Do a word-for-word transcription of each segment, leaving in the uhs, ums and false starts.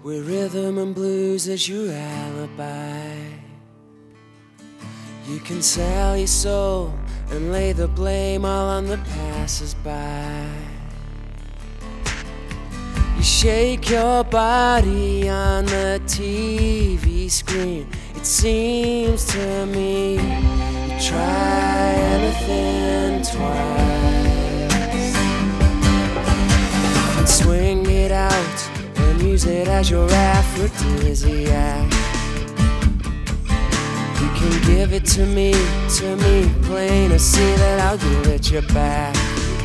where rhythm and blues is your alibi. You can sell your soul and lay the blame all on the passers-by. You shake your body on the T V screen. It seems to me you try anything twice. You can swing it out and use it as your aphrodisiac. You can give it to me, to me, plain to see that I'll give it you back.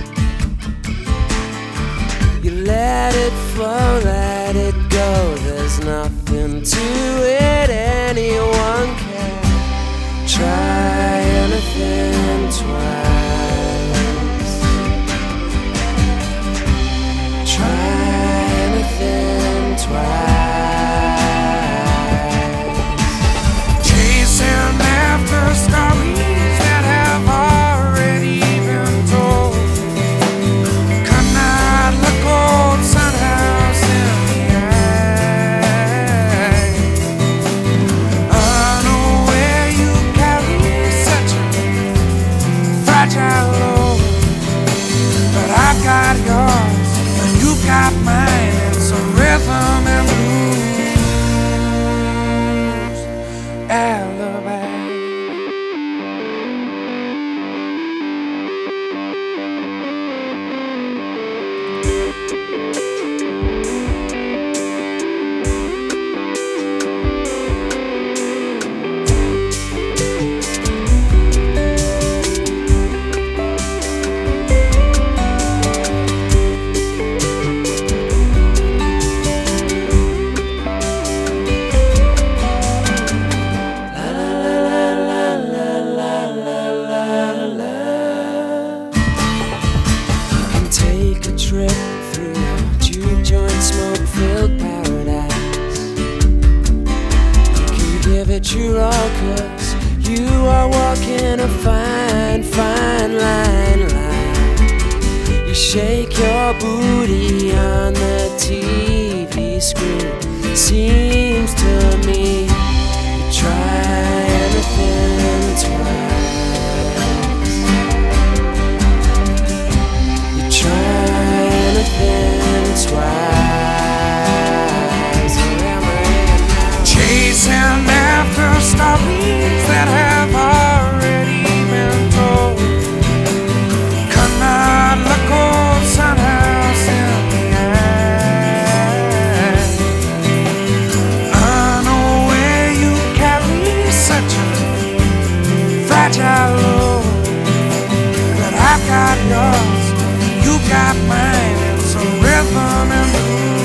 You let it flow, let it go. There's nothing to it, anyone can try anything twice. Try anything twice. Chasing after stories that have already been told. Come out, look old sunhouse in the eye. Unaware you carry such a fragile load, but I've got yours and you've got mine. It's a rhythm and blues alibi. Take a trip through a juke joint, smoke-filled paradise. You can give it your all, 'cause you are walking a fine, fine line, line. You shake your booty on the T V screen. Seems to me you try anything twice. Twice. Chasing after stories that have already been told. Come out, look old sunhouse in the eye. Unaware you carry such a fragile load, but I've got yours, you got mine. It's a rhythm and blues.